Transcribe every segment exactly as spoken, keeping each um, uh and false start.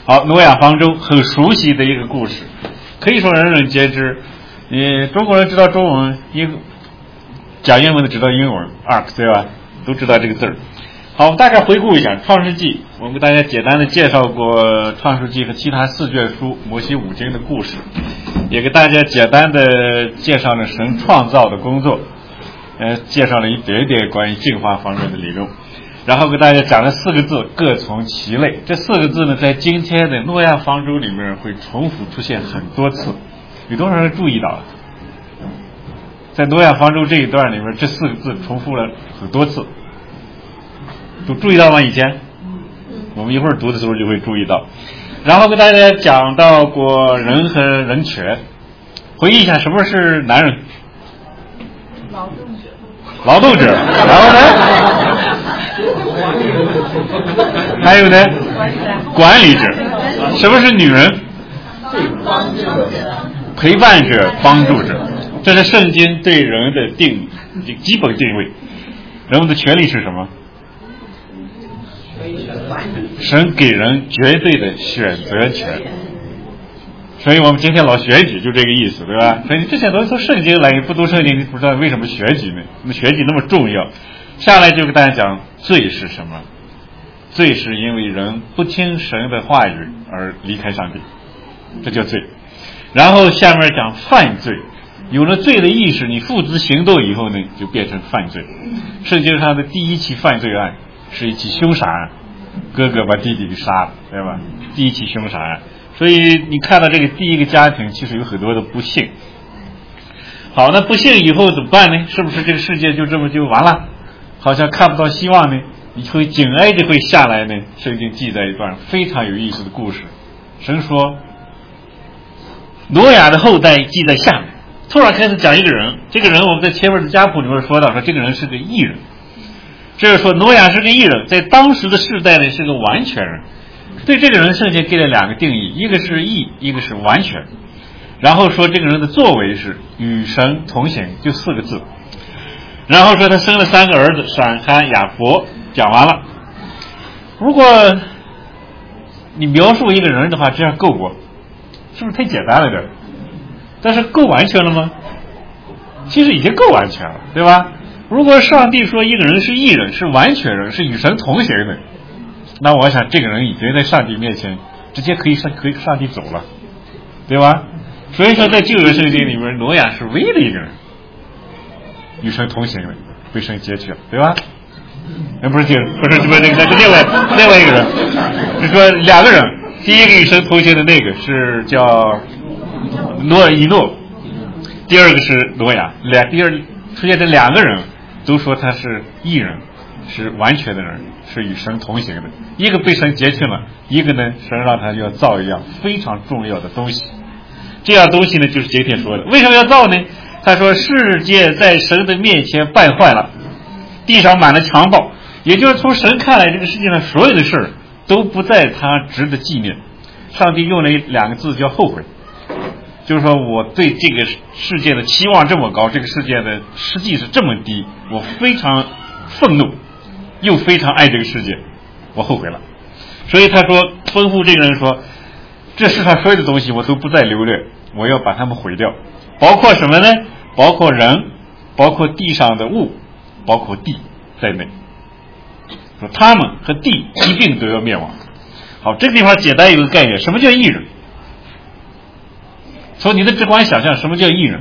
好，挪亚方舟很熟悉的一个故事，可以说人人皆知。呃，中国人知道中文，英讲英文的知道英文 ，ark 对吧？都知道这个字儿。好，我们大概回顾一下《创世纪》，我们给大家简单的介绍过《创世纪》和其他四卷书摩西五经的故事，也给大家简单的介绍了神创造的工作，呃，介绍了一点点关于进化方面的理论，然后给大家讲了四个字，各从其类。这四个字呢，在今天的诺亚方舟里面会重复出现很多次，有多少人注意到了？在诺亚方舟这一段里面，这四个字重复了很多次。都注意到吗？以前我们一会儿读的时候就会注意到。然后跟大家讲到过人和人权，回忆一下什么是男人？ 劳动者。 劳动者。然后呢？还有呢？管理者。什么是女人？ 帮助者。 陪伴者、帮助者。这是圣经对人的定基本定位。人们的权利是什么？神给人绝对的选择权，所以我们今天老选举就这个意思，对吧？所以这些都是从圣经来，不读圣经你不知道为什么选举呢？那么选举那么重要。下来就跟大家讲罪是什么？罪是因为人不听神的话语而离开上帝，这叫罪。然后下面讲犯罪，有了罪的意识，你付诸行动以后呢，就变成犯罪。圣经上的第一起犯罪案是一起凶杀案，哥哥把弟弟给杀了，对吧？第一起凶杀案。所以你看到这个第一个家庭其实有很多的不幸。好，那不幸以后怎么办呢？是不是这个世界就这么就完了？好像看不到希望呢？你会紧挨着会下来呢？圣经记载一段非常有意思的故事。神说，挪亚的后代记在下面，突然开始讲一个人，这个人我们在前面的家谱里面说到，说这个人是个义人。这是说挪亚是个义人，在当时的世代呢是个完全人。对这个人圣经给了两个定义，一个是义，一个是完全。然后说这个人的作为是与神同行，就四个字。然后说他生了三个儿子，闪、含、雅弗，讲完了。如果你描述一个人的话，这样够不？是不是太简单了点？但是够完全了吗？其实已经够完全了，对吧？如果上帝说一个人是义人，是完全人，是与神同行的，那我想这个人已经在上帝面前直接可以上可以上帝走了，对吧？所以说在旧约圣经里面，挪亚是唯一的一个人与神同行的，被神接去了，对吧？那不是这个，不是不是那个，那是另外另外一个人，是说两个人，第一个与神同行的那个是叫诺以诺，第二个是挪亚，两第二出现这两个人都说他是义人，是完全的人，是与神同行的。一个被神接去了，一个呢神让他要造一样非常重要的东西。这样东西呢就是今天说的。为什么要造呢？他说世界在神的面前败坏了，地上满了强暴，也就是从神看来，这个世界上所有的事儿都不在他值得纪念。上帝用了两个字叫后悔，就是说我对这个世界的期望这么高，这个世界的实际是这么低，我非常愤怒，又非常爱这个世界，我后悔了。所以他说，吩咐这个人说，这世上所有的东西我都不再留恋，我要把它们毁掉，包括什么呢？包括人，包括地上的物，包括地在内，说他们和地一并都要灭亡。好，这个地方简单有个概念，什么叫义人？从你的直观想象，什么叫义人？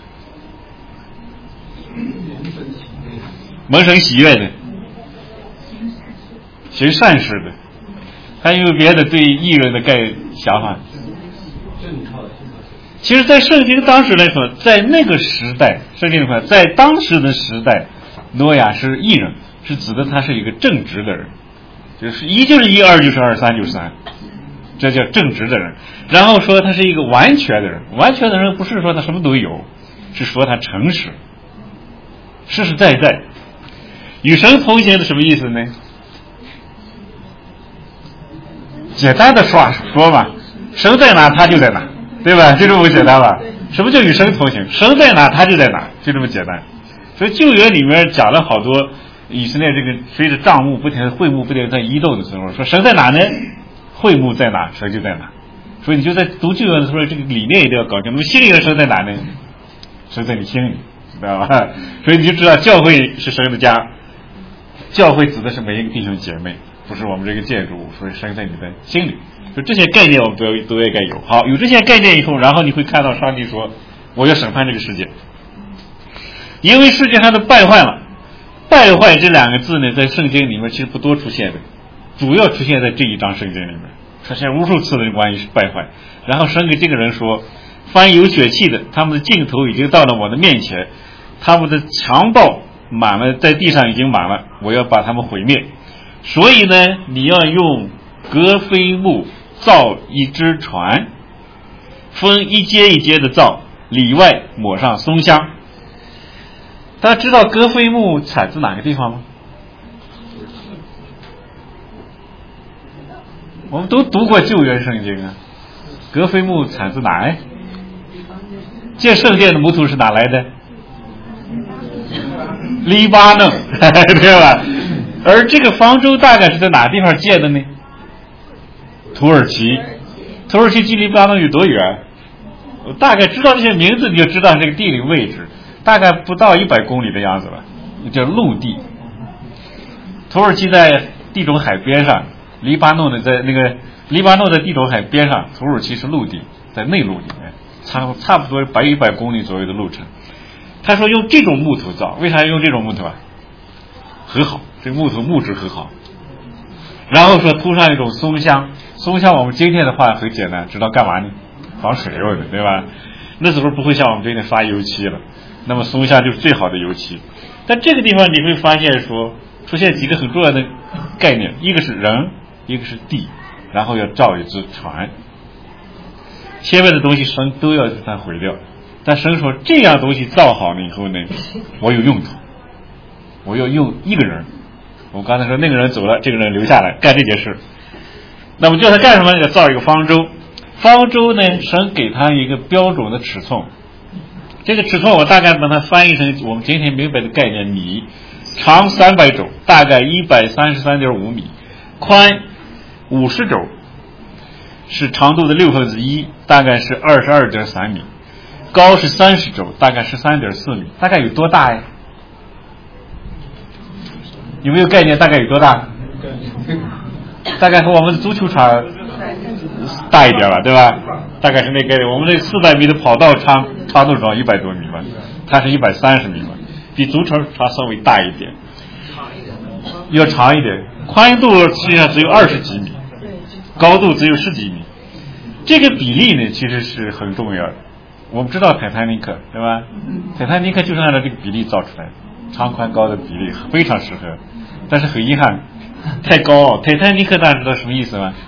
蒙神喜悦的，行善事的，还有别的对义人的概想法？其实在圣经当时来说，在那个时代，圣经说在当时的时代，挪亚是义人，是指的他是一个正直的人，就是一就是一，二就是二，三就是三，这叫正直的人。然后说他是一个完全的人，完全的人不是说他什么都有，是说他诚实，实实在在。与神同行的什么意思呢？简单的说说吧，神在哪他就在哪，对吧？就这么简单吧。什么叫与神同行？神在哪他就在哪，就这么简单。所以旧约里面讲了好多以色列这个随着帐幕不停会幕不停在移动的时候，说神在哪呢？ 会幕在哪，神就在哪。所以你就在读旧约的时候，这个理念一定要搞清楚。那么心里的神在哪呢？神在你心里，知道吧？所以你就知道教会是神的家，教会指的是每一个弟兄姐妹，不是我们这个建筑物，所以神在你的心里。就这些概念我们都要都应该有。好，有这些概念以后，然后你会看到上帝说我要审判这个世界，因为世界上都败坏了。败坏这两个字呢，在圣经里面其实不多出现的，主要出现在这一章圣经里面，出现无数次的关于败坏。然后神给这个人说，凡有血气的，他们的尽头已经到了我的面前，他们的强暴满了，在地上已经满了，我要把他们毁灭。所以呢，你要用革飞木造一只船，分一阶一阶的造，里外抹上松香。大家知道革飞木产自哪个地方吗？我们都读过旧约圣经啊。革飞木产自哪哎？建圣殿的木头是哪来的？黎巴嫩，对吧？而这个方舟大概是在哪地方建的呢？土耳其。土耳其距黎巴嫩有多远？我大概知道这些名字，你就知道这个地理位置，大概不到一百公里的样子吧，叫陆地。土耳其在地中海边上，黎巴嫩的在那个黎巴嫩在地中海边上，土耳其是陆地，在内陆里面，差差不多百一百公里左右的路程。他说用这种木头造，为啥要用这种木头啊？很好，这个木头木质很好。然后说涂上一种松香，松香我们今天的话很简单，知道干嘛呢？防水用的，对吧？那时候不会像我们今天刷油漆了，那么松香就是最好的油漆。但这个地方你会发现说出现几个很重要的概念，一个是人，一个是地，然后要造一只船。前面的东西神都要把它毁掉，但神说这样东西造好了以后呢，我有用途，我要用一个人。我刚才说那个人走了，这个人留下来干这件事。那么叫他干什么？要造一个方舟。方舟呢，神给他一个标准的尺寸。这个尺寸我大概把它翻译成我们今天明白的概念：米长三百肘，大概一百三十三点五米，宽五十肘，是长度的六分之一，大概是二十二点三米，高是三十肘，大概十三点四米。大概有多大呀？有没有概念？大概有多大？大概和我们的足球场大一点吧，对吧？大概是那个我们这四百米的跑道长长度长一百多米吧，它是一百三十米嘛，比足球场稍微大一点，要长一点，宽度实际上只有二十几米，高度只有十几米。这个比例呢，其实是很重要的。我们知道泰坦尼克，对吧？泰坦尼克就是按照这个比例造出来的，长宽高的比例非常适合，但是很遗憾，太高傲。泰坦尼克大家知道什么意思吗？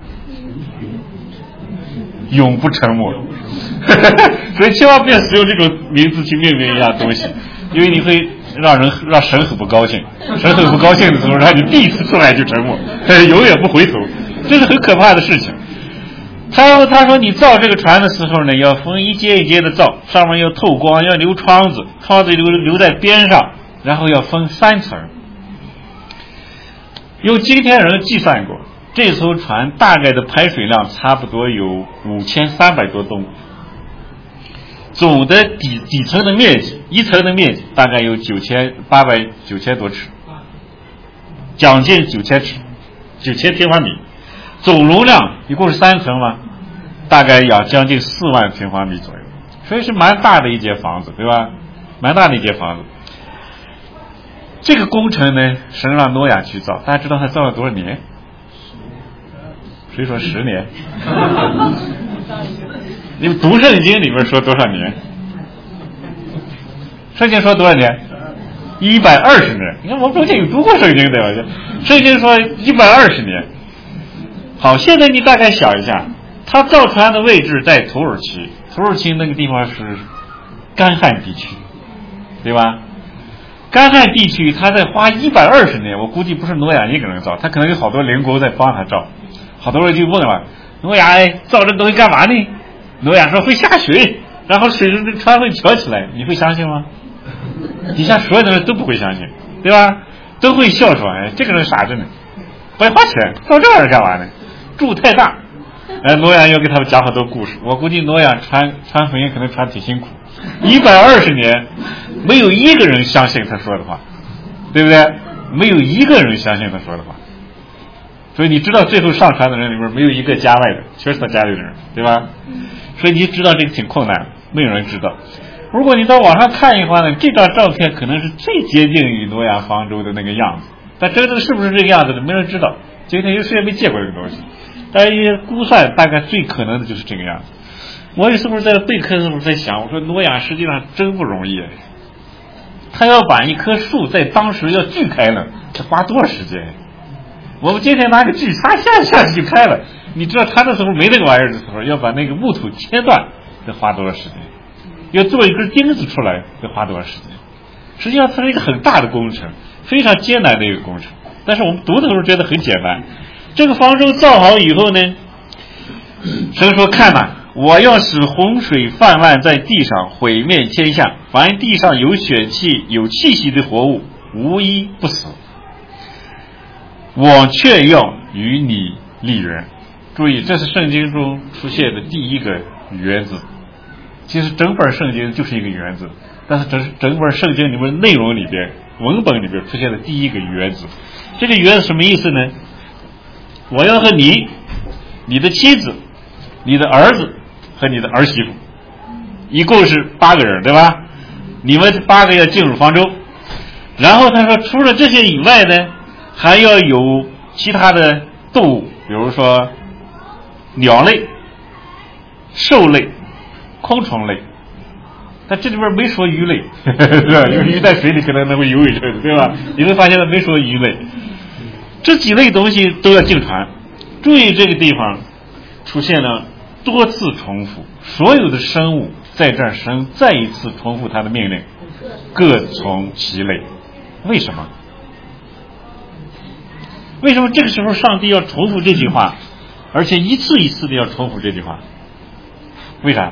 永不沉没。所以千万不要使用这种名字去命名一样东西，因为你会让人让神很不高兴。神很不高兴的时候，让你第一次出来就沉没，永远不回头，这是很可怕的事情。他说：“他说你造这个船的时候呢，要分一阶一阶的造，上面要透光，要留窗子，窗子留留在边上，然后要分三层。用今天人计算过，这艘船大概的排水量差不多有五千三百多吨，总的底底层的面积，一层的面积大概有九千八百九千多尺，将近九千尺，九千平方米。”总容量一共是三层嘛，大概要将近四万平方米左右，所以是蛮大的一间房子，对吧？蛮大的一间房子。这个工程呢，神让诺亚去造，大家知道他造了多少年？谁说十年？你们读圣经里面说多少年？圣经说多少年？一百二十年。你看我们中间有读过圣经对吧？圣经说一百二十年。好，现在你大概想一下，他造船的位置在土耳其，土耳其那个地方是干旱地区，对吧？干旱地区，他在花一百二十年，我估计不是诺亚一个人造，他可能有好多灵工在帮他造。好多人就问了，诺亚哎，造这东西干嘛呢？诺亚说会下水，然后水中船会飘起来，你会相信吗？底下所有的人都不会相信，对吧？都会笑说，哎，这个人傻着呢，白花钱造这玩意儿干嘛呢？ 柱太大。哎，挪亚要给他们讲很多故事，我估计挪亚传传福音可能传挺辛苦，一百二十年没有一个人相信他说的话，对不对？没有一个人相信他说的话，所以你知道最后上传的人里面没有一个家外的，全是他家里的人，对吧？所以你知道这个挺困难，没有人知道。如果你到网上看的话呢，这张照片可能是最接近于挪亚方舟的那个样子，但真正是不是这个样子的，没人知道。今天有谁也没见过这个东西，但是估算大概最可能的就是这个样子。我有时候在备课的时候在想，我说挪亚实际上真不容易，他要把一棵树在当时要锯开了，这花多少时间？我们今天拿个锯嚓下下去就开了，你知道他那时候没那个玩意儿的时候，要把那个木头切断得花多少时间？要做一根钉子出来得花多少时间？实际上它是一个很大的工程，非常艰难的一个工程。但是我们读的时候觉得很简单。这个方舟造好以后呢，神说：“看呐，我要使洪水泛滥在地上，毁灭天下，凡地上有血气、有气息的活物，无一不死。我却要与你立约。”注意，这是圣经中出现的第一个约字。其实整本圣经就是一个约字，但是整整本圣经里面内容里边、文本里边出现的第一个约字。这个约字什么意思呢？我要和你、你的妻子、你的儿子和你的儿媳妇，一共是八个人，对吧？你们八个要进入方舟。然后他说，除了这些以外呢，还要有其他的动物，比如说鸟类、兽类、空虫类。但这里边没说鱼类，是吧？因为鱼在水里可能能会游一阵，对吧？你会发现他没说鱼类。这几类东西都要进船。注意这个地方出现了多次重复，所有的生物在这儿神再一次重复他的命令，各从其类。为什么？为什么这个时候上帝要重复这句话，而且一次一次的要重复这句话？为啥？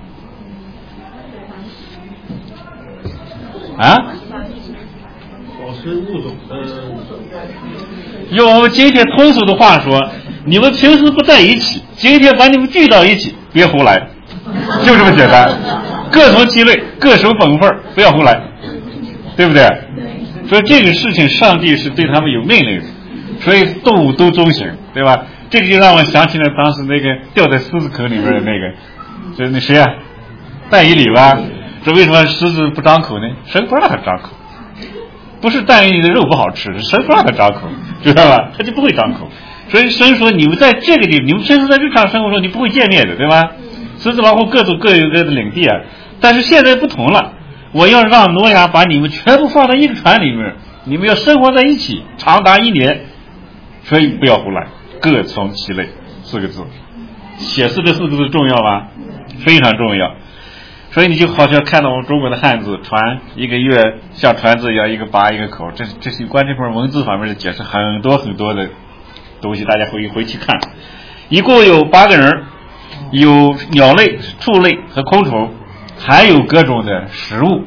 啊？ 保持物种的。 用我们今天通俗的话说，你们平时不在一起，今天把你们聚到一起，别胡来，就这么简单。各从其类，各守本分，不要胡来，对不对？所以这个事情上帝是对他们有命令的，所以动物都遵行，对吧？这个就让我想起了当时那个掉在狮子口里面的那个，就是那谁啊，但以理吧。这为什么狮子不张口呢？神不让它张口，不是但以理的肉不好吃，神不让它张口，知道吧？它就不会张口。所以神说，你们在这个地方，你们平时在日常生活中你不会见面的，对吧？狮子老虎各种各有各的领地啊，但是现在不同了，我要让挪亚把你们全部放在一个船里面，你们要生活在一起长达一年，所以不要胡来，各从其类，四个字。写四这四个字重要吧？非常重要。所以你就好像看到我们中国的汉字，船一个月像船字一样，一个拔一个口，这这是关这块文字方面的解释，很多很多的东西，大家回回去看。一共有八个人，有鸟类、畜类和空虫，还有各种的食物。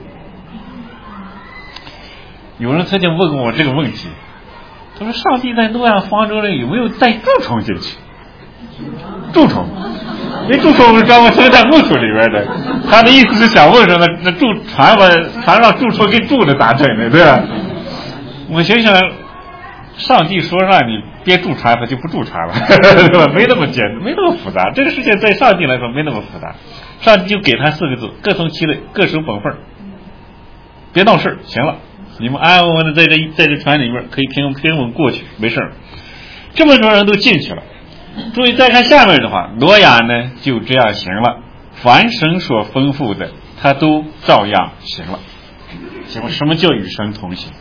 有人曾经问过我这个问题，他说：“上帝在诺亚方舟里有没有带蛀虫进去？”蛀虫，那蛀虫是专门生在木头里边的。他的意思是想问说，那那蛀船把船让蛀虫给蛀的咋整的，对吧？我想想，上帝说让你别蛀船，他就不蛀船了，对吧？没那么简单，没那么复杂。这个事情在上帝来说没那么复杂，上帝就给他四个字：各从其类，各守本分，别闹事，行了。你们安安稳稳的在这在这船里面可以平平稳过去，没事。这么多人都进去了。注意再看下面的话，挪亚呢就这样行了，凡神所吩咐的，他都照样行了。行，什么叫与神同行？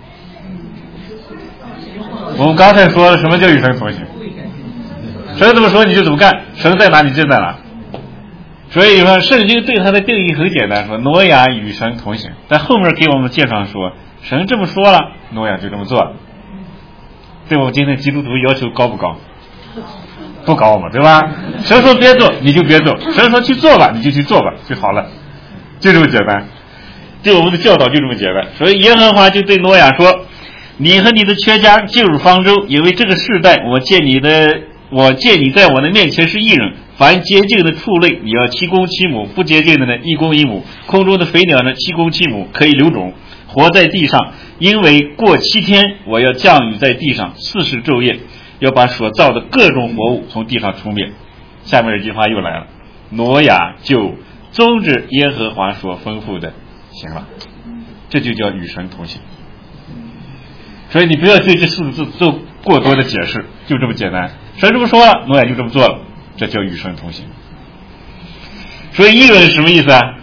我们刚才说了，什么叫与神同行？神怎么说你就怎么干，神在哪你就在哪。所以说，圣经对他的定义很简单，说挪亚与神同行。但后面给我们介绍说，神这么说了，挪亚就这么做了。对我们今天基督徒要求高不高？不高嘛，对吧？神说别做你就别做，神说去做吧你就去做吧，就好了，就这么简单。对我们的教导就这么简单。所以耶和华就对挪亚说：“你和你的全家进入方舟，因为这个世代我见你的我见你在我的面前是义人，凡洁净的畜类你要七公七母，不洁净的呢一公一母，空中的飞鸟呢七公七母，可以留种，活在地上。因为过七天我要降雨在地上四十昼夜，要把所造的各种活物从地上除灭。下面这句话又来了，挪亚就宗旨耶和华所吩咐的行了，这就叫与神同行。所以你不要对这四个字做过多的解释，就这么简单。神这么说了，挪亚就这么做了，这叫与神同行。所以义人是什么意思啊？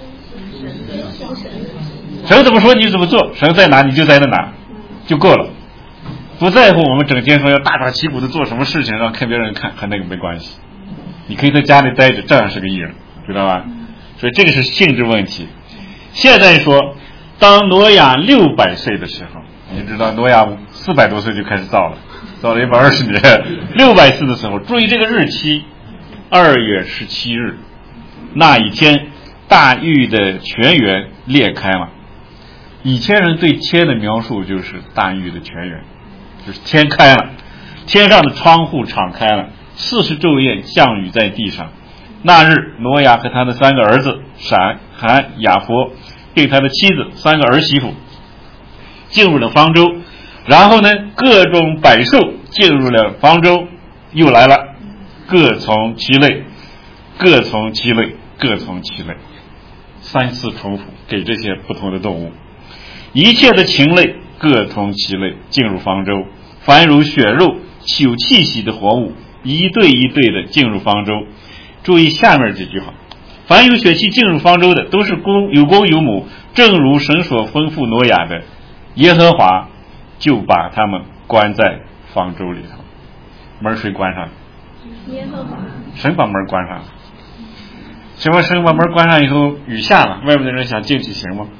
神怎么说你就怎么做，神在哪你就在那哪就够了，不在乎我们整天说要大张旗鼓的做什么事情让看别人看，和那个没关系。你可以在家里待着，这样是个义人，知道吧？所以这个是性质问题。现在说当挪亚六百岁的时候，你知道挪亚四百多岁就开始造了，造了一百二十年，六百岁的时候，注意这个日期，二月十七日，那一天大狱的泉源裂开了。以前人对天的描述就是大狱的泉源，就是天开了，天上的窗户敞开了，四十昼夜降雨在地上。那日挪亚和他的三个儿子闪、含、雅弗，并他的妻子三个儿媳妇进入了方舟，然后呢各种百兽进入了方舟，又来了，各从其类，各从其类，各从其类，三次重复给这些不同的动物。一切的禽类各从其类进入方舟，凡如血肉有气息的活物一对一对的进入方舟。注意下面这句话，凡有血气进入方舟的都是公有公有母，正如神所吩咐挪亚的，耶和华就把他们关在方舟里头。门谁关上？ 耶和华。 神把门关上了。请问神把门关上以后，雨下了，外面的人想进去行吗？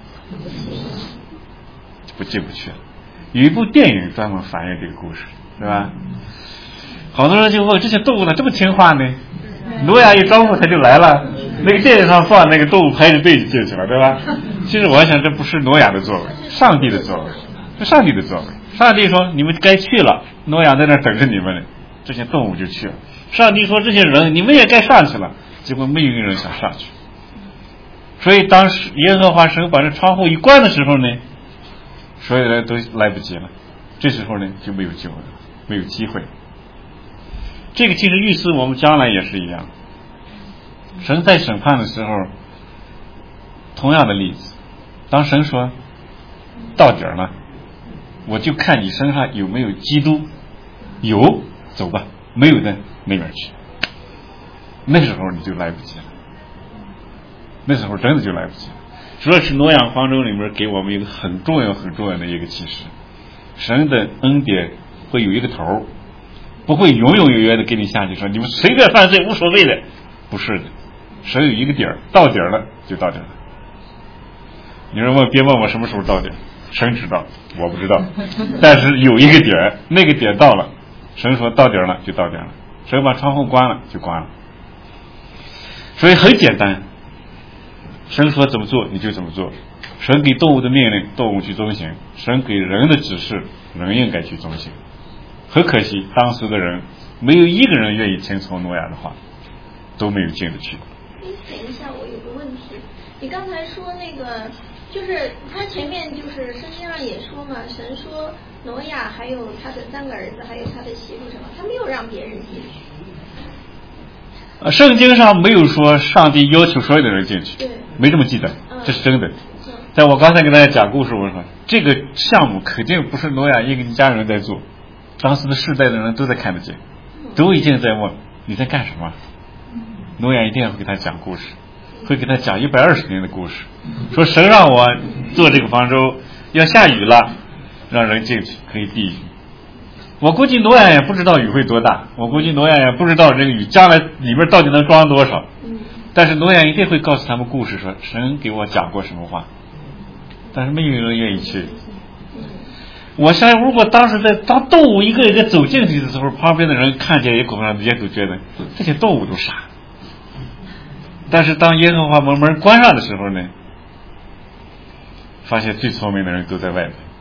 不进不去了。有一部电影专门反映这个故事，对吧？好多人就问，这些动物呢这么听话呢？挪亚一招呼它就来了，那个电影上放那个动物排着队就进去了，对吧？其实我想这不是挪亚的作为，上帝的作为，是上帝的作为。上帝说你们该去了，挪亚在那等着你们呢，这些动物就去了。上帝说这些人你们也该上去了，结果没有一个人想上去。所以当时耶和华神把这窗户一关的时候呢，所有人都来不及了，这时候呢就没有机会了，没有机会。这个其实预示我们将来也是一样，神在审判的时候，同样的例子，当神说到底儿了，我就看你身上有没有基督，有走吧，没有的那边去，那时候你就来不及了，那时候真的就来不及了。主要是挪亚方舟里面给我们一个很重要很重要的一个启示，神的恩典会有一个头，不会永永远远的给你下去说你们随便犯罪无所谓的，不是的，神有一个底儿，到底儿了就到底儿了。你说问别问我什么时候到底儿，神知道，我不知道，但是有一个点，那个点到了，神说到底儿了就到底儿了，神把窗户关了就关了。所以很简单，神说怎么做你就怎么做，神给动物的命令动物去遵行，神给人的指示人应该去遵行。很可惜当时的人没有一个人愿意听从挪亚的话，都没有进得去。 等一下，我有个问题，你刚才说那个就是他前面就是圣经上也说嘛，神说挪亚还有他的三个儿子还有他的媳妇什么，他没有让别人进去。 呃，圣经上没有说上帝要求所有的人进去， 对， 没这么记载，这是真的。 嗯、 在我刚才给大家讲故事，我说这个项目肯定不是挪亚一个家人在做，当时的世代的人都在看得见，都已经在问你在干什么。挪亚一定要给他讲故事，会给他讲一百二十年的故事，说神让我做这个方舟，要下雨了，让人进去可以避雨。我估计挪亚也不知道雨会多大，我估计挪亚也不知道这个雨将来里面到底能装多少，但是挪亚一定会告诉他们故事，说神给我讲过什么话，但是没有人愿意去。我相信如果当时在当动物一个一个走进去的时候，旁边的人看见也可能也都觉得这些动物都傻，但是当耶和华门门关上的时候呢，发现最聪明的人都在外面，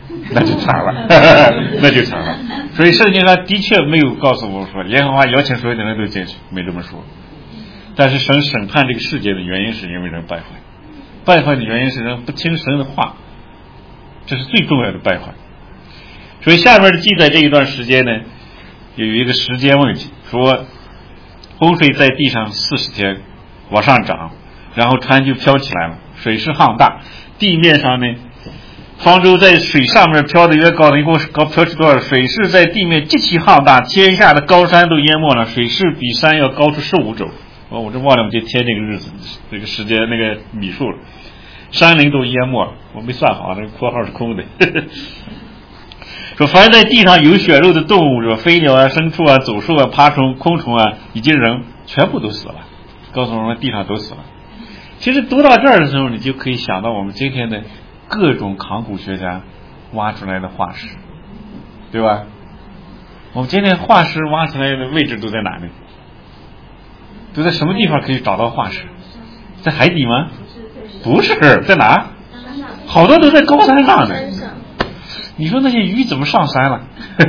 那就惨了，那就惨了。所以圣经上的确没有告诉我们说耶和华邀请所有的人都进去，没这么说。但是神审判这个世界的原因是因为人败坏，败坏的原因是人不听神的话，这是最重要的败坏。所以下面的记载这一段时间呢，有一个时间问题，说洪水在地上四十天往上涨，然后船就飘起来了，水势浩大，地面上呢方舟在水上面飘得越高的，一共高飘起多少？水势在地面极其浩大，天下的高山都淹没了，水势比山要高出十五肘。哦，我这忘了我们这天这个日子这个时间那个米数了，山林都淹没了，我没算好，那个括号是空的。说凡在地上有血肉的动物，说飞鸟啊、牲畜啊、走兽啊、爬虫、昆虫啊，以及人，全部都死了。告诉我们地上都死了。其实读到这儿的时候，你就可以想到我们今天的各种考古学家挖出来的化石，对吧？我们今天化石挖出来的位置都在哪里？都在什么地方可以找到化石？在海底吗？不是，在哪？好多都在高山上呢。你说那些鱼怎么上山了？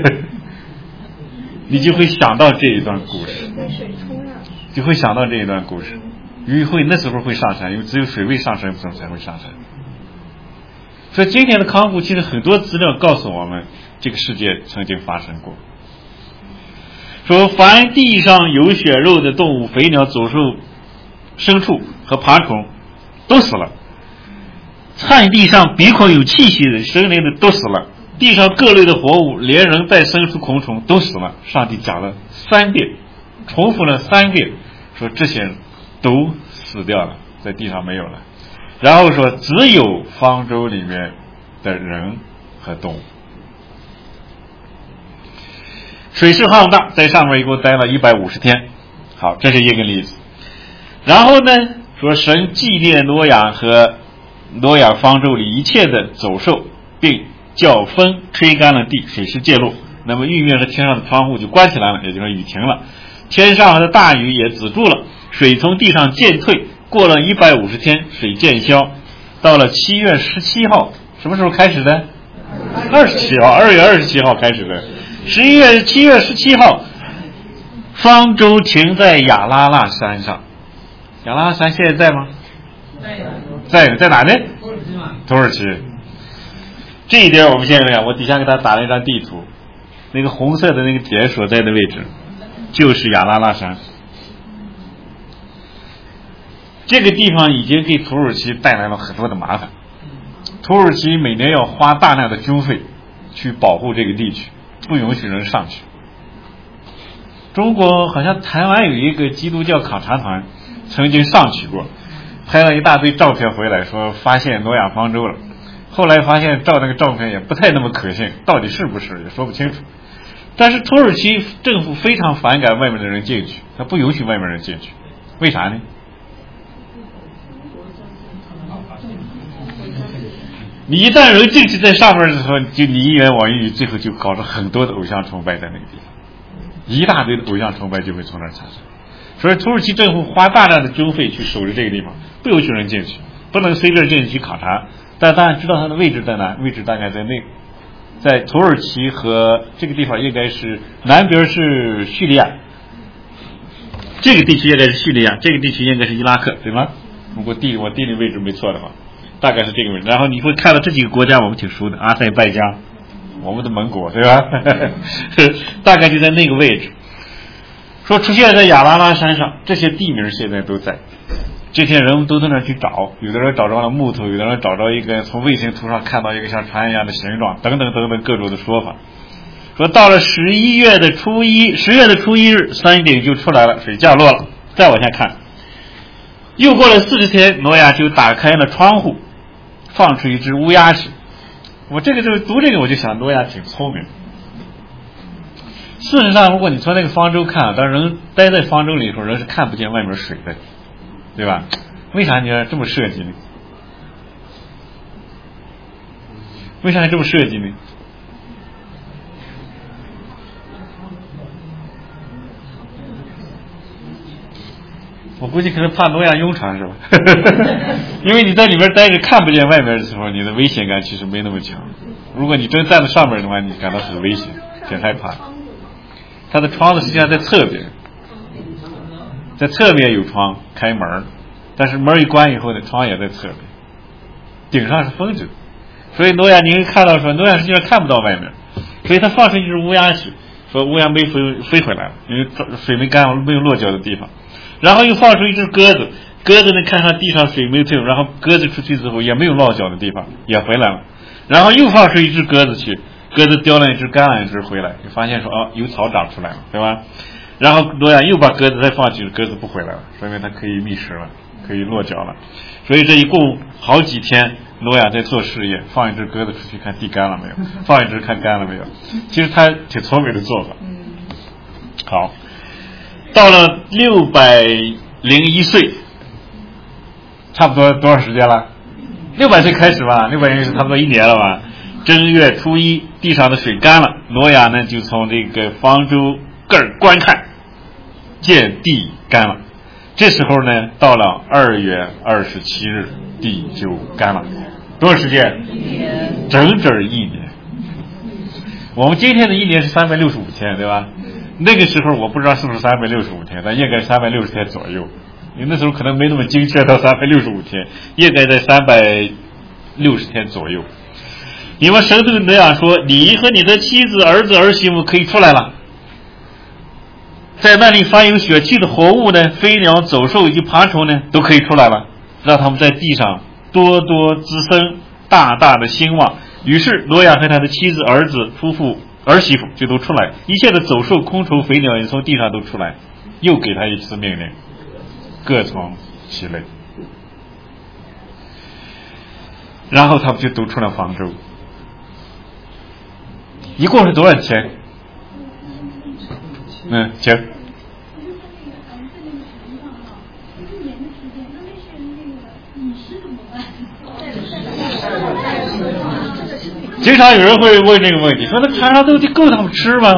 你就会想到这一段故事，就会想到这一段故事。鱼会那时候会上山，因为只有水位上升才会上山。所以今天的考古其实很多资料告诉我们，这个世界曾经发生过。说凡地上有血肉的动物，飞鸟、走兽、牲畜和爬虫都死了，旱地上鼻孔有气息的生灵的都死了，地上各类的活物，连人带牲畜昆虫都死了。上帝讲了三遍，重复了三遍，说这些人都死掉了，在地上没有了。然后说只有方舟里面的人和动物。水势浩大，在上面一共待了一百五十天。好，这是一个例子。然后呢，说神纪念挪亚和挪亚方舟里一切的走兽，并叫风吹干了地，水势介入，那么玉面和天上的窗户就关起来了，也就是说雨停了，天上的大雨也止住了，水从地上渐退。过了一百五十天，水渐消，到了七月十七号，什么时候开始的？二十七号，二月二十七号开始的。十一月七月十七号，方舟停在亚拉腊山上。亚拉腊山现在在吗？在，在哪呢？土耳其。这一点我们现在看，我底下给他打了一张地图，那个红色的那个点所在的位置，就是亚拉腊山。这个地方已经给土耳其带来了很多的麻烦，土耳其每年要花大量的军费去保护这个地区，不允许人上去。中国好像台湾有一个基督教考察团曾经上去过，拍了一大堆照片回来，说发现挪亚方舟了。后来发现照那个照片也不太那么可信，到底是不是也说不清楚。但是土耳其政府非常反感外面的人进去，他不允许外面人进去，为啥呢？你一旦人进去在上面的时候，就你一言我一语，最后就搞出很多的偶像崇拜在那个地方，一大堆的偶像崇拜就会从那儿产生。所以土耳其政府花大量的经费去守着这个地方，不允许人进去，不能随便进去考察。但当然知道它的位置在哪，位置大概在那个，在土耳其和这个地方应该是南边是叙利亚，这个地区应该是叙利亚，这个地区应该是伊拉克，对吗？如果地我地理位置没错的话。大概是这个位置，然后你会看到这几个国家我们挺熟的，阿塞拜疆，我们的盟国，对吧？大概就在那个位置。说出现在亚拉拉山上，这些地名现在都在，这些人们都在那儿去找，有的人找着了木头，有的人找着一个从卫星图上看到一个像船一样的形状，等等等等各种的说法。说到了十一月的初一，十月的初一日，山顶就出来了，水降落了。再往下看，又过了四十天，挪亚就打开了窗户，放出一只乌鸦去。我这个就读这个，我就想挪亚挺聪明。事实上，如果你从那个方舟看，当人待在方舟里的时候，人是看不见外面水的，对吧？为啥你要这么设计呢？为啥要这么设计呢？ 我估计可能怕挪亚晕船是吧？因为你在里面待着看不见外面的时候，你的危险感其实没那么强。如果你真站在上面的话，你感到很危险，挺害怕。它的窗子实际上在侧边，在侧面有窗开门，但是门一关以后呢，窗也在侧边，顶上是封着的。所以挪亚你会看到说，挪亚实际上看不到外面，所以他放出一只乌鸦去，说乌鸦没飞飞回来了，因为水没干没有落脚的地方。然后又放出一只鸽子，鸽子呢看上地上水没有退，然后鸽子出去之后也没有落脚的地方，也回来了。然后又放出一只鸽子去，鸽子叼了一只橄榄枝回来，就发现说啊有草长出来了，对吧？然后挪亚又把鸽子再放进去，鸽子不回来了，说明它可以觅食了，可以落脚了。所以这一共好几天，挪亚在做事业，放一只鸽子出去看地干了没有，放一只看干了没有。其实他挺聪明的做法。好，到了六百零一岁，差不多多少时间了？六百岁开始吧，六百零一岁差不多一年了吧。正月初一，地上的水干了，挪亚呢就从这个方舟盖儿观看，见地干了。这时候呢，到了二月二十七日，地就干了。多少时间？整整一年。我们今天的一年是三百六十五天，对吧？那个时候我不知道是不是三百六十五天，但应该三百六十天左右。因为那时候可能没那么精确到三百六十五天，应该在三百六十天左右。因为神对挪亚说：“你和你的妻子、儿子、儿媳妇可以出来了。在那里凡有血气的活物呢，飞鸟、走兽以及爬虫呢，都可以出来了，让他们在地上多多滋生，大大的兴旺。”于是挪亚和他的妻子、儿子、夫妇、儿媳妇就都出来，一切的走兽、空虫、飞鸟也从地上都出来。又给他一次命令，各从其类。然后他们就都出了方舟。一共是多少天？嗯，行。经常有人会问这个问题，说那船上东西够他们吃吗？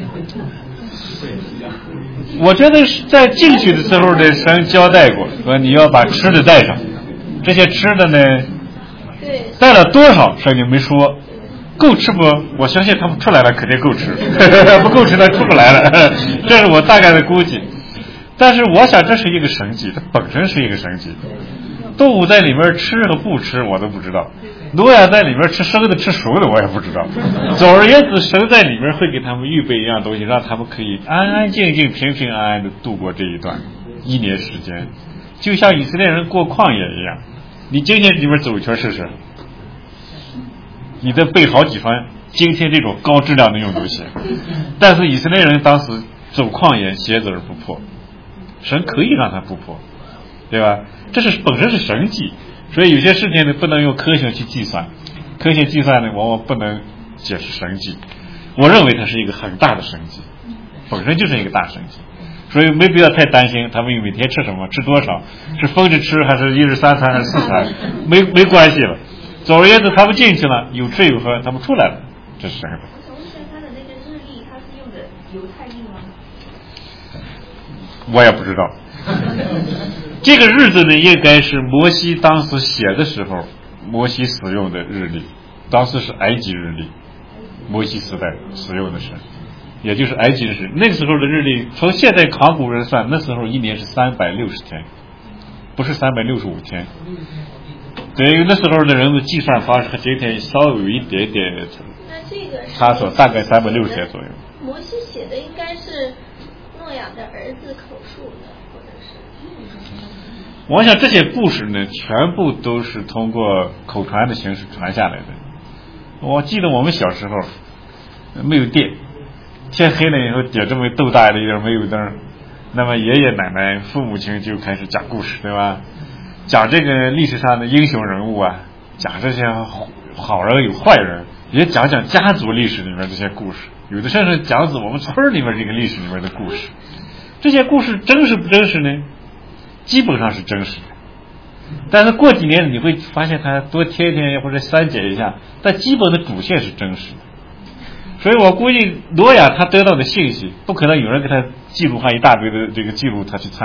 我觉得在进去的时候呢，神交代过，说你要把吃的带上。这些吃的呢，带了多少神就没说。够吃不？我相信他们出来了肯定够吃，不够吃他出不来了，这是我大概的估计。但是我想这是一个神迹，它本身是一个神迹。动物在里面吃和不吃我都不知道，挪亚在里面吃生的吃熟的我也不知道。总而言之，神在里面会给他们预备一样东西，让他们可以安安静静、平平安安的度过这一段一年时间，就像以色列人过旷野一样。你今天里面走一圈试试，你得备好几双今天这种高质量的运动鞋。但是以色列人当时走旷野，鞋子而不破，神可以让他不破，对吧？这是本身是神迹，所以有些事情呢不能用科学去计算，科学计算呢往往不能解释神迹。我认为它是一个很大的神迹，本身就是一个大神迹，所以没必要太担心他们每天吃什么、吃多少，是分着吃还是一日三餐还是四餐，没没关系了。总而言之，他们进去了，有吃有喝，他们出来了，这是神的。 我想问一下，他的那个日历，他是用的犹太历吗？ 我也不知道。这个日子呢，应该是摩西当时写的时候，摩西使用的日历，当时是埃及日历，摩西时代使用的是，也就是埃及日历。那个时候的日历，从现在考古人算，那时候一年是三百六十天，不是三百六十五天。对于那时候的人的计算方式和今天稍微有一点点差错，大概三百六十天左右。 摩西写的应该是诺亚的儿子口述的，或者是。 我想这些故事呢，全部都是通过口传的形式传下来的。我记得我们小时候没有电，天黑了以后点这么豆大的一点煤油灯，那么爷爷奶奶、父母亲就开始讲故事，对吧？讲这个历史上的英雄人物啊，讲这些好好人有坏人，也讲讲家族历史里面这些故事，有的甚至讲讲我们村里面这个历史里面的故事。这些故事真实不真实呢？基本上是真实的，但是过几年你会发现它多添一添或者删减一下，但基本的主线是真实的。所以我估计挪亚他得到的信息，不可能有人给他记录上一大堆的这个记录他去参考，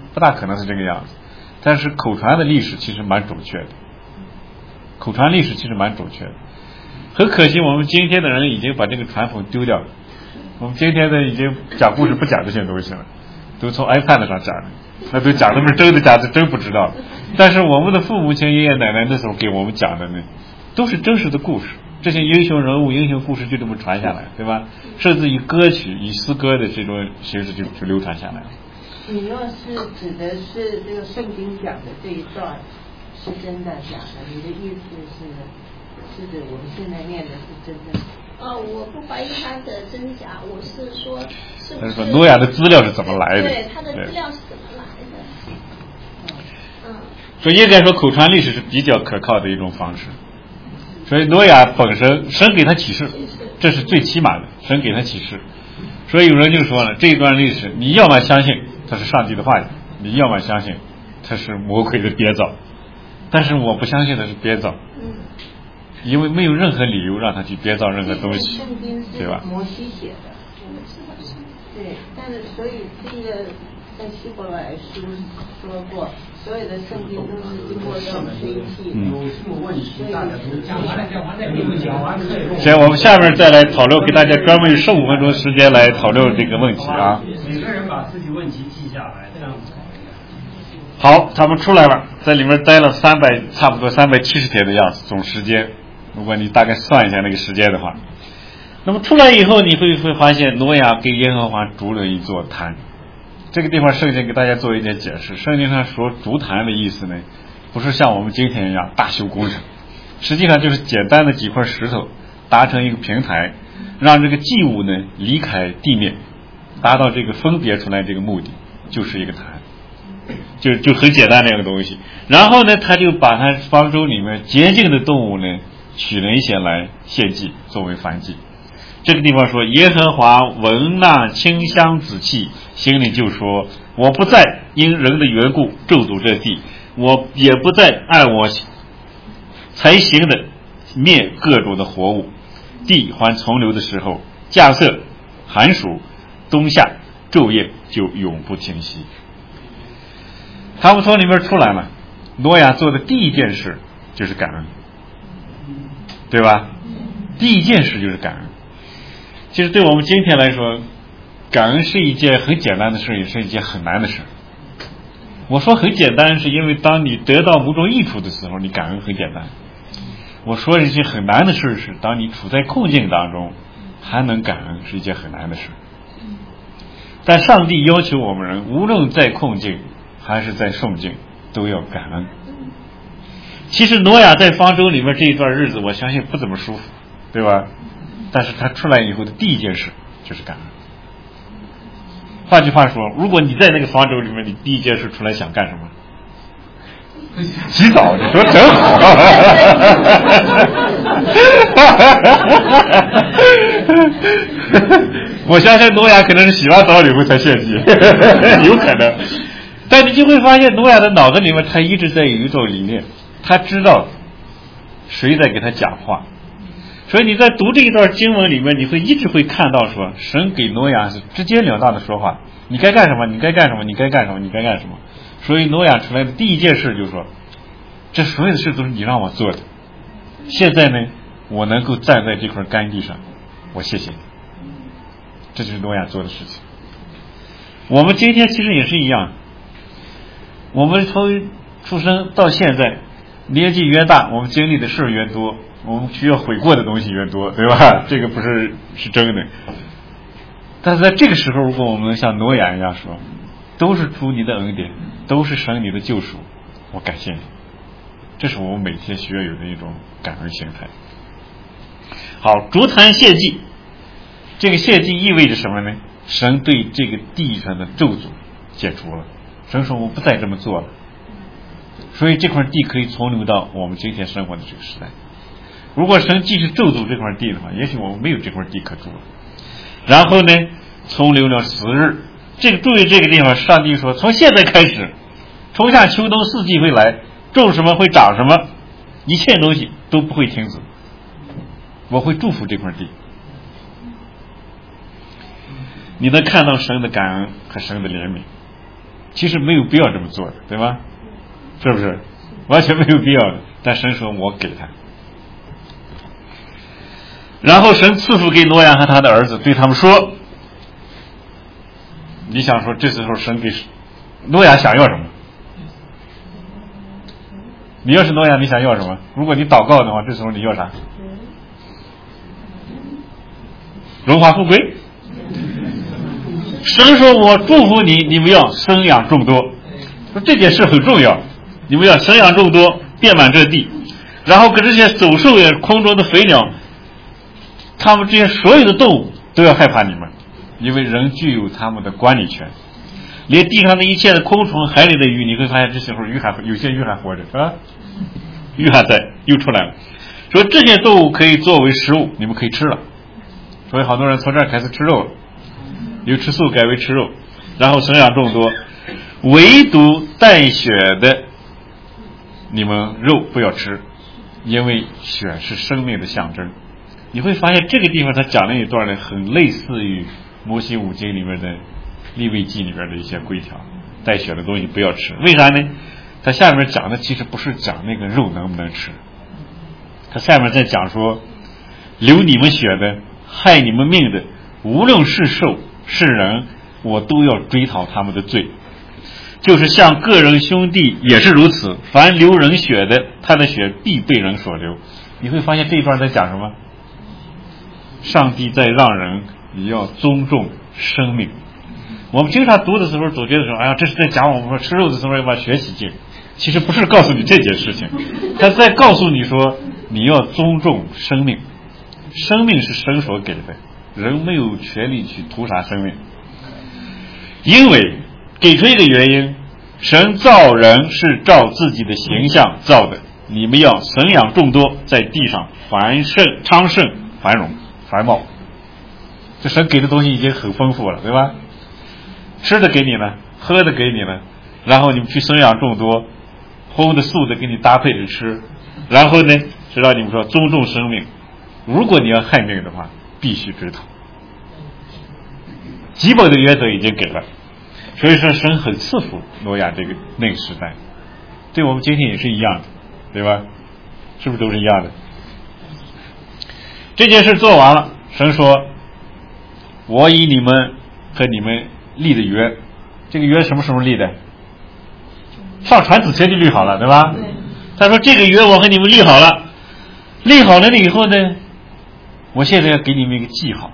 不大可能是这个样子。但是口传的历史其实蛮准确的，口传历史其实蛮准确的。很可惜，我们今天的人已经把这个传统丢掉了。我们今天的已经讲故事不讲这些东西了，都从 iPad 上讲的，那都讲他们真的假的真不知道。但是我们的父母亲、爷爷奶奶那时候给我们讲的呢，都是真实的故事。这些英雄人物、英雄故事就这么传下来，对吧？甚至以歌曲、以诗歌的这种形式就就流传下来了。 你若是指的是这个圣经讲的这一段是真的假的，你的意思是是指我们现在念的是真的？ 呃，我不怀疑它的真假，我是说是不是？ 他说挪亚的资料是怎么来的？ 对，他的资料是怎么来的？嗯。 所以应该说口传历史是比较可靠的一种方式。所以挪亚本身，神给他启示，这是最起码的，神给他启示。所以有人就说了，这一段历史，你要么相信它是上帝的话语，你要么相信它是魔鬼的编造。但是我不相信它是编造，因为没有任何理由让他去编造任何东西，对吧？ 摩西写的，对，但是所以这个在希伯来书说过，所有的圣经都是经过这种吹气。 嗯。 讲完了，讲完了，没有讲完可以。 行，我们下面再来讨论，给大家专门十五分钟时间来讨论这个问题啊。 每个人把自己问题记下来，这样子。 好，他们出来了，在里面待了三百，差不多三百七十天的样子，总时间。如果你大概算一下那个时间的话，那么出来以后，你会会发现挪亚给耶和华筑了一座坛。这个地方圣经给大家做一点解释。圣经上说筑坛的意思呢，不是像我们今天一样大修工程，实际上就是简单的几块石头搭成一个平台，让这个祭物呢离开地面，达到这个分别出来这个目的，就是一个坛。就就很简单的一个东西，然后呢，他就把他方舟里面洁净的动物呢，取了一些来献祭，作为燔祭。这个地方说，耶和华闻那清香紫气，心里就说：我不再因人的缘故咒诅这地，我也不再按我才行的灭各种的活物。地还存留的时候，稼穑、寒暑、冬夏昼夜就永不停息。他们从里面出来了，挪亚做的第一件事就是感恩，对吧？第一件事就是感恩。其实对我们今天来说，感恩是一件很简单的事，也是一件很难的事。我说很简单，是因为当你得到某种益处的时候，你感恩很简单。我说一件很难的事是，当你处在困境当中还能感恩，是一件很难的事。但上帝要求我们人，无论在困境还是在顺境，都要感恩。其实挪亚在方舟里面这一段日子，我相信不怎么舒服，对吧？但是他出来以后的第一件事就是感恩。换句话说，如果你在那个方舟里面，你第一件事出来想干什么？洗澡，你说真好。我相信挪亚可能是洗完澡以后才献祭，有可能。但你就会发现，挪亚的脑子里面他一直在有一种理念，他知道谁在给他讲话。所以你在读这一段经文里面，你会一直会看到说，神给挪亚是直截了当的说话，你该干什么，你该干什么，你该干什么，你该干什么。所以挪亚出来的第一件事就是说，这所有的事都是你让我做的，现在呢，我能够站在这块干地上，我谢谢你。这就是挪亚做的事情。我们今天其实也是一样，我们从出生到现在，年纪越大，我们经历的事越多，我们需要悔过的东西越多，对吧？这个不是是真的。但是在这个时候，如果我们像挪亚一样说，都是出你的恩典，都是神你的救赎，我感谢你。这是我们每天需要有的一种感恩心态。好，筑坛献祭，这个献祭意味着什么呢？神对这个地上的咒诅解除了，神说我不再这么做了，所以这块地可以存留到我们今天生活的这个时代。如果神继续咒诅这块地的话，也许我们没有这块地可住了。然后呢，存留了十日。这个注意这个地方，上帝说从现在开始，春夏秋冬四季会来，种什么会长什么，一切东西都不会停止，我会祝福这块地。你能看到神的感恩和神的怜悯。 其实没有必要这么做的，对吗？是不是？完全没有必要的。但神说我给他。然后神赐福给挪亚和他的儿子，对他们说，你想说这时候神给挪亚想要什么？你要是挪亚你想要什么？如果你祷告的话，这时候你要啥？荣华富贵。神说我祝福你，你们要生养众多，说这件事很重要，你们要生养众多，遍满这地，然后跟这些走兽也空中的飞鸟，他们这些所有的动物都要害怕你们，因为人具有他们的管理权。连地上的一切的昆虫，海里的鱼，你会发现这时候鱼还有些鱼还活着啊，鱼还在，又出来了。说这些动物可以作为食物，你们可以吃了。所以好多人从这儿开始吃肉了，由吃素改为吃肉，然后生养众多。唯独带血的，你们肉不要吃，因为血是生命的象征。你会发现这个地方他讲了一段呢，很类似于摩西五经里面的利未记里边的一些规条，带血的东西不要吃。为啥呢？他下面讲的其实不是讲那个肉能不能吃，他下面在讲说，流你们血的，害你们命的，无论是兽是人，我都要追讨他们的罪。就是像个人兄弟也是如此，凡流人血的，他的血必被人所流。你会发现这一段在讲什么？上帝在让人也要尊重生命。我们经常读的时候总觉得说，哎呀，这是在讲我们说吃肉的时候要把血洗净。其实不是告诉你这件事情，他在告诉你说你要尊重生命，生命是神所给的，人没有权利去屠杀生命。因为给出一个原因，神造人是照自己的形象造的，你们要生养众多，在地上繁盛昌盛繁荣繁茂。这神给的东西已经很丰富了，对吧？吃的给你了，喝的给你了，然后你们去生养众多，荤的素的给你搭配着吃，然后呢知道你们说尊重生命，如果你要害命的话必须追讨，基本的原则已经给了。所以说神很赐福挪亚这个那个时代，对我们今天也是一样的，对吧？是不是都是一样的？这件事做完了，神说我以你们和你们立的约，这个约什么时候立的？上传子前就立好了，对吧？他说这个约我和你们立好了，立好了了以后呢，我现在要给你们一个记号。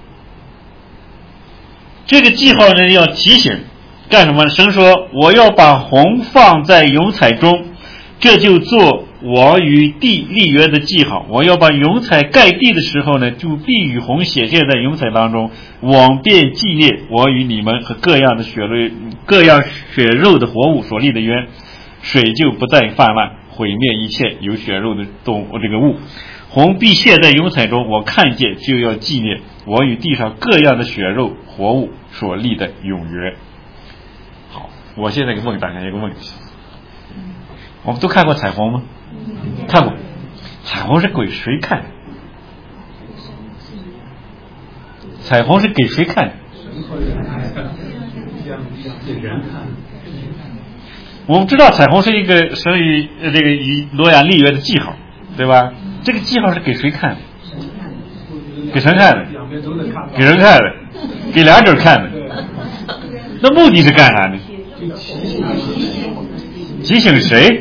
这个记号呢要提醒干什么？神说我要把红放在云彩中，这就做我与地立约的记号。我要把云彩盖地的时候呢，就必与红显现在云彩当中，往便纪念我与你们和各样的血肉各样血肉的活物所立的约。水就不再泛滥，毁灭一切有血肉的动物这个物。红必现在云彩中，我看见就要纪念我与地上各样的血肉活物所立的永约。好，我现在给问大家一个问题，我们都看过彩虹吗？看过。彩虹是给谁看的？彩虹是给谁看的？我们知道彩虹是一个神与这个与挪亚立约的记号，对吧？这个记号是给谁看的？给神看的，给人看的，给两者看的。那目的是干啥呢？提醒谁？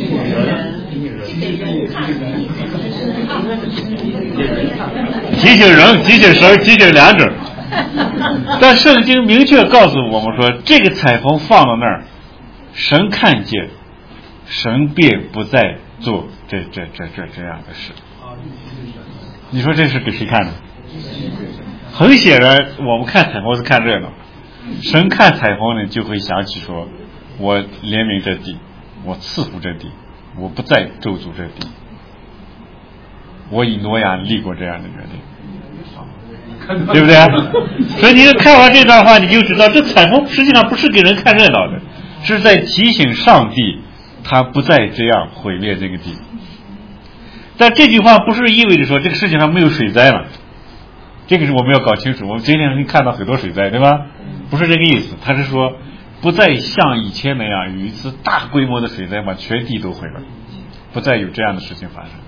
提醒人，提醒神，提醒两者。但圣经明确告诉我们说，这个彩虹放到那儿，神看见，神便不再做这这这这这样的事。你说这是给谁看的？很显然我们看彩虹是看热闹，神看彩虹呢就会想起说，我怜悯这地，我赐福这地，我不再咒诅这地。我以挪亚立过这样的约定，对不对？所以你看完这段话，你就知道这彩虹实际上不是给人看热闹的，是在提醒上帝他不再这样毁灭这个地。但这句话不是意味着说这个世界上没有水灾了，这个是我们要搞清楚。我们今天能看到很多水灾，对吧？不是这个意思，他是说不再像以前那样有一次大规模的水灾把全地都毁了，不再有这样的事情发生。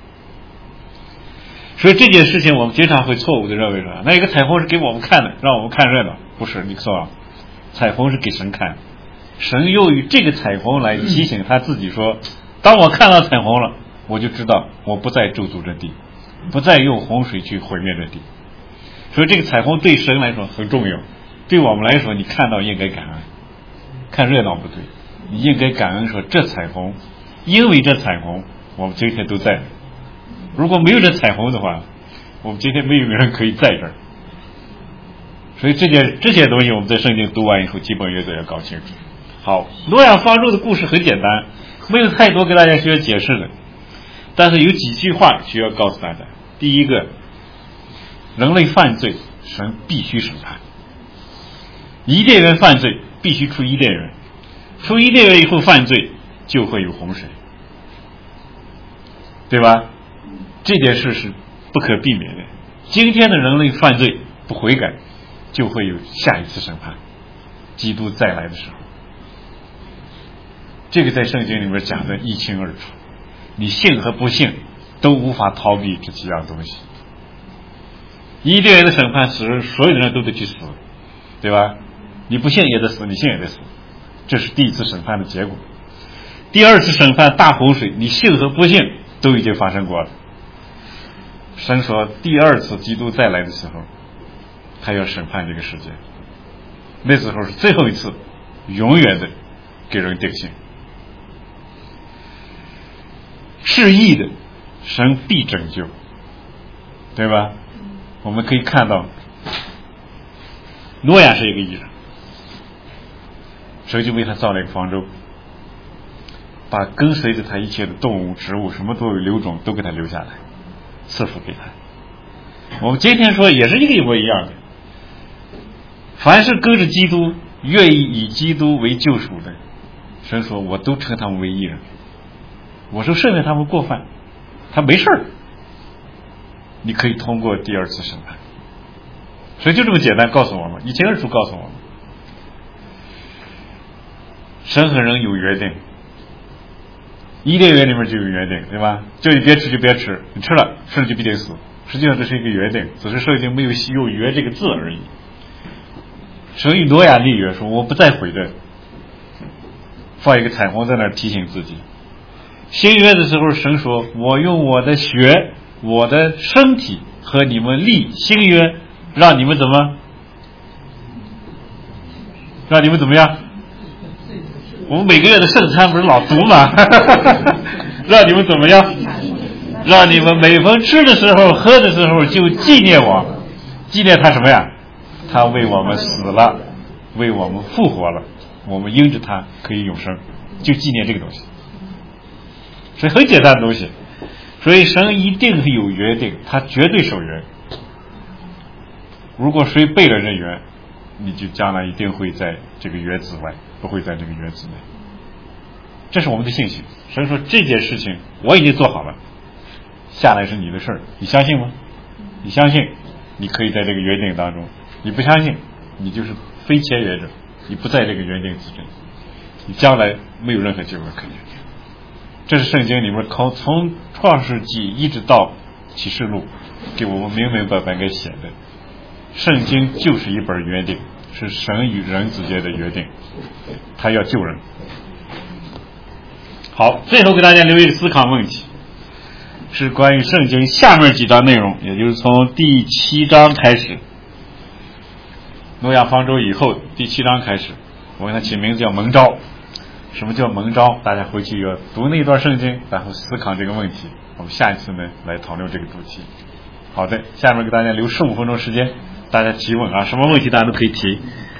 所以这件事情我们经常会错误的认为说，那一个彩虹是给我们看的，让我们看热闹。不是，你错了，彩虹是给神看，神用于这个彩虹来提醒他自己说，当我看到彩虹了，我就知道我不再咒诅这地，不再用洪水去毁灭这地。所以这个彩虹对神来说很重要，对我们来说，你看到应该感恩，看热闹不对，你应该感恩说这彩虹，因为这彩虹我们今天都在。如果没有这彩虹的话，我们今天没有人可以在这儿。所以这件这些东西我们在圣经读完以后基本原则要搞清楚。好，诺亚方舟的故事很简单，没有太多给大家需要解释的，但是有几句话需要告诉大家。第一个，人类犯罪，神必须审判。伊甸园犯罪必须出伊甸园，出伊甸园以后犯罪就会有洪水，对吧？这件事是不可避免的。今天的人类犯罪不悔改，就会有下一次审判，基督再来的时候。这个在圣经里面讲的一清二楚，你信和不信都无法逃避这几样东西。伊甸园的审判使所有的人都得去死，对吧？你不信也得死，你信也得死，这是第一次审判的结果。第二次审判大洪水，你信和不信都已经发生过了。神说第二次基督再来的时候，他要审判这个世界，那时候是最后一次永远的给人定性。是义的神必拯救，对吧？我们可以看到诺亚是一个义人，神就为他造了一个方舟，把跟随着他一切的动物植物什么都有留种都给他留下来，赐福给他。我们今天说也是一个一模一样的，凡是跟着基督愿意以基督为救赎的，神说我都称他们为义人，我说赦免他们过犯，他没事儿，你可以通过第二次审判。所以就这么简单告诉我们，一清二楚告诉我们，神和人有约定，伊甸园里面就有约定，对吧？叫你别吃就别吃，你吃了吃了就必定死。实际上这是一个约定，只是圣经没有用约这个字而已。神与挪亚立约说我不再毁的，放一个彩虹在那儿提醒自己。新约的时候神说我用我的血我的身体和你们立新约，让你们怎么让你们怎么样？我们每个月的圣餐不是老读吗？让你们怎么样？让你们每逢吃的时候喝的时候就纪念我。纪念他什么呀？他为我们死了，为我们复活了，我们因着他可以永生，就纪念这个东西。所以很简单的东西，所以神一定是有约定，他绝对守约。如果谁背了这约，你就将来一定会在这个约之外，不会在这个约之内。这是我们的信心。所以说这件事情我已经做好了，下来是你的事儿，你相信吗？你相信你可以在这个约定当中，你不相信你就是非签约者，你不在这个约定之中，你将来没有任何结果可言。这是圣经里面从创世纪一直到启示录给我们明明白白给写的。圣经就是一本约定，是神与人之间的约定，他要救人。好，最后给大家留一个思考问题，是关于圣经下面几章内容，也就是从第七章开始，诺亚方舟以后第七章开始，我给它起名字叫蒙召。什么叫蒙召？大家回去要读那段圣经，然后思考这个问题。我们下一次呢来讨论这个主题。好的，下面给大家留十五分钟时间，大家提问啊，什么问题大家都可以提。